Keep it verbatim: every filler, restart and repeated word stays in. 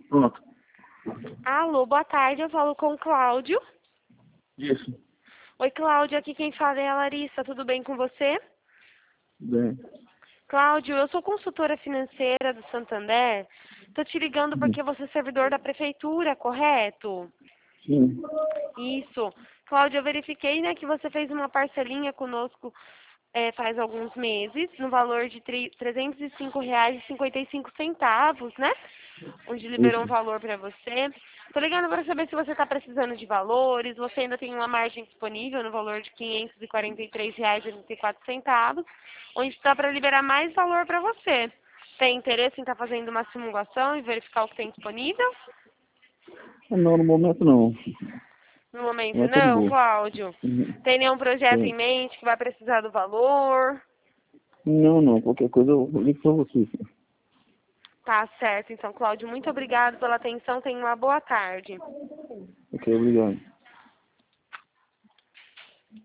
Pronto. Alô, boa tarde, eu falo com o Cláudio. Isso. Oi, Cláudio, aqui quem fala é a Larissa, tudo bem com você? Bem. Cláudio, eu sou consultora financeira do Santander. Tô te ligando Uhum. porque você é servidor da prefeitura, correto? Sim. Isso. Cláudio, eu verifiquei, né, que você fez uma parcelinha conosco é, faz alguns meses, no valor de tri- trezentos e cinco reais e cinquenta e cinco centavos, né? Onde liberou um Isso. valor para você. Tô ligando para saber se você está precisando de valores, você ainda tem uma margem disponível no valor de quinhentos e quarenta e três reais e oitenta e quatro centavos, onde está para liberar mais valor para você. Tem interesse em estar fazendo uma simulação e verificar o que tem disponível? Não, no momento não. No momento Não é tudo não, bom. Cláudio. Uhum. Tem nenhum projeto em Sim. mente que vai precisar do valor? Não, não. Qualquer coisa eu ligo pra você. Tá certo, então, Cláudio, muito obrigado pela atenção. Tenha uma boa tarde. Ok, obrigado.